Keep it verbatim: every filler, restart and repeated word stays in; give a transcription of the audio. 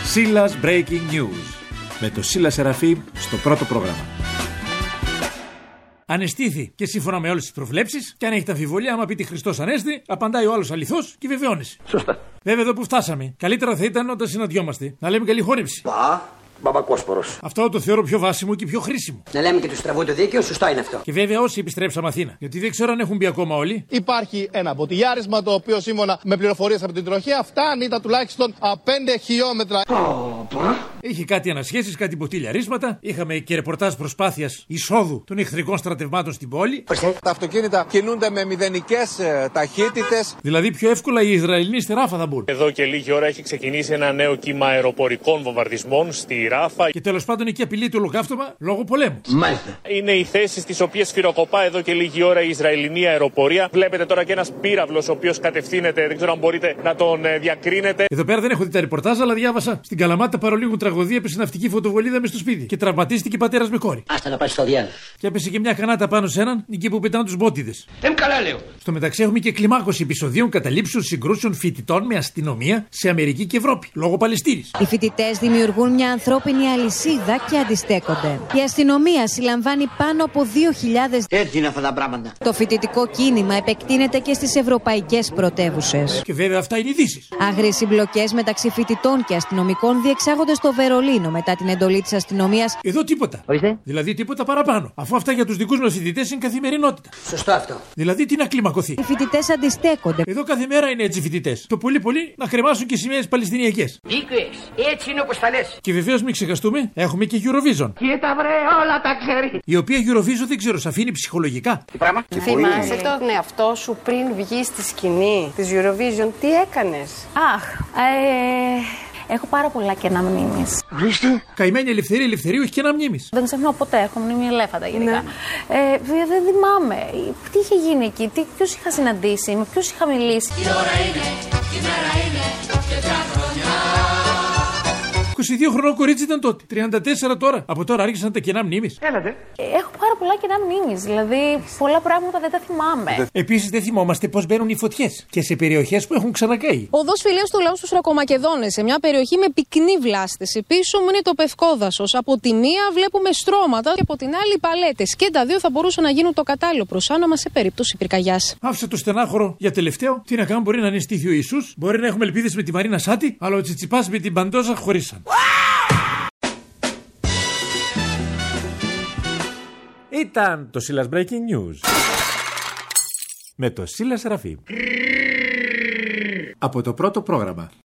Σίλας Breaking News με το Σίλα Σεραφείμ στο πρώτο πρόγραμμα. Ανεστήθη και σύμφωνα με όλες τις προβλέψεις, και αν έχετε αμφιβολία, άμα πείτε Χριστός Ανέστη, απαντάει ο άλλος αληθώς και βεβαιώνεσαι. Σωστά. Βέβαια, εδώ που φτάσαμε, καλύτερα θα ήταν όταν συναντιόμαστε να λέμε καλή χόρεψη. Πα, Μπαμπακόσπορος. Αυτό το θεωρώ πιο βάσιμο και πιο χρήσιμο. Να λέμε και του στραβού το δίκαιο, σωστό είναι αυτό. Και βέβαια όσοι επιστρέψαμε Αθήνα. Γιατί δεν ξέρω αν έχουν μπει ακόμα όλοι. Υπάρχει ένα μποτιλιάρισμα το οποίο σύμφωνα με πληροφορίες από την τροχέα φτάνει τα τουλάχιστον πέντε χιλιόμετρα. Είχε κάτι ανασχέσεις, κάτι μποτιλιαρίσματα. Είχαμε και ρεπορτάζ προσπάθειας εισόδου των εχθρικών στρατευμάτων στην πόλη. Τα αυτοκίνητα κινούνται με μηδενικές ε, ταχύτητες. Δηλαδή πιο εύκολα οι Ισραηλοί στη Ράφα θα μπουν. Εδώ και λίγη ώρα έχει ξεκινήσει ένα νέο κύμα αεροπορικών βομβαρδισμών στη Ράφα. Και τέλος πάντων εκεί απειλεί το ολοκαύτωμα λόγω πολέμου. Μάλιστα. Είναι οι θέσεις τις οποίες σφυροκοπά εδώ και λίγη ώρα η Ισραηλινή αεροπορία. Βλέπετε τώρα και ένας πύραυλος ο οποίος κατευθύνεται, δεν ξέρω αν μπορείτε να τον διακρίνετε. Εδώ πέρα δεν έχω δει τα ρεπορτάζ, αλλά διάβασα. Στην Καλαμάτα παρολίγου τραγωδία έπεσε ναυτική φωτοβολίδα μες στο σπίτι. Και τραυματίστηκε πατέρας με κόρη. Άστα να πάει στο διάλογο. Και έπεσε και μια κανάτα πάνω σε έναν, εκεί που πετάνε τους μπότιδες. Εμ καλά λέω. Στο μεταξύ έχουμε και κλιμάκωση επεισοδίων καταλήψεων συγκρούσεων φοιτητών με αστυνομία σε Αμερική και Ευρώπη, λόγω Παλαιστίνης. Οι φοιτητές δημιουργούν μια ανθρώπινη αλυσίδα και αντιστέκονται. Η αστυνομία συλλαμβάνει πάνω από δύο χιλιάδες. Έτσι είναι αυτά τα πράγματα. Το φοιτητικό κίνημα επεκτείνεται και στις ευρωπαϊκές πρωτεύουσες. Και βέβαια αυτά είναι ειδήσεις. Άγριες συμπλοκές μεταξύ φοιτητών και αστυνομικών διεξάγονται στο Βερολίνο μετά την εντολή της αστυνομίας. Εδώ τίποτα. Ορίστε. Δηλαδή τίποτα παραπάνω. Αφού αυτά για τους δικούς μας φοιτητές είναι καθημερινότητα. Σωστό αυτό. Δηλαδή τι να κλιμακωθεί. Οι φοιτητές αντιστέκονται. Εδώ κάθε μέρα είναι έτσι οι φοιτητές. Το πολύ πολύ να κρεμάσουν και σημαίες παλαιστινιακές. Δίκαιες. Έτσι είναι όπως τα λες. Και βεβαίως μην ξεχαστούμε, έχουμε και Eurovision. Και τα βρε όλα τα ξέρει. Η οποία Eurovision δεν ξέρω, σε αφήνει ψυχολογικά. Τι πράγμα. Θυμάσαι τον εαυτό σου πριν βγει στη σκηνή της Eurovision, τι έκανες? Αχ, ε, έχω πάρα πολλά κενά μνήμης. Ορίστε. Καημένη ελευθερία ελευθερίου έχει και ένα μνήμης. Δεν ξεχνάω ποτέ, έχω μνήμη ελέφαντα γενικά. Ναι. Ε, δεν θυμάμαι. Τι είχε γίνει εκεί, τι, ποιους είχα συναντήσει, με ποιους είχα μιλήσει. Η ώρα είναι, η μέρα είναι, τέτοια χρονιά. είκοσι δύο χρονών κορίτσι ήταν τότε. τριάντα τέσσερα τώρα. Από τώρα άρχισαν τα κενά μνήμης. Έλατε. Ε, έχω πάρα πολλά κενά μνήμης. Δηλαδή, πολλά πράγματα δεν τα θυμάμαι. Επίσης, δεν θυμόμαστε πώς μπαίνουν οι φωτιές και σε περιοχές που έχουν ξανακαεί. Οδός Φιλίας του λαού στους Ρακομακεδόνες, σε μια περιοχή με πυκνή βλάστηση. Πίσω μου είναι το Πευκόδασος. Από τη μία βλέπουμε στρώματα και από την άλλη παλέτες. Και τα δύο θα μπορούσαν να γίνουν το κατάλληλο προσάνομα σε περίπτωση πυρκαγιάς. Άφησε το στενάχωρο για τελευταίο. Τι να κάνουμε, μπορεί να είναι στήθιο Ιησούς, μπορεί να έχουμε ελπίδες με τη Μαρίνα Σάτι, αλλά ο Τσιτσιπάς με την Παντόζα χωρίσαν. Ήταν το Σίλας Breaking News με το Σίλα Σεραφείμ από το πρώτο πρόγραμμα.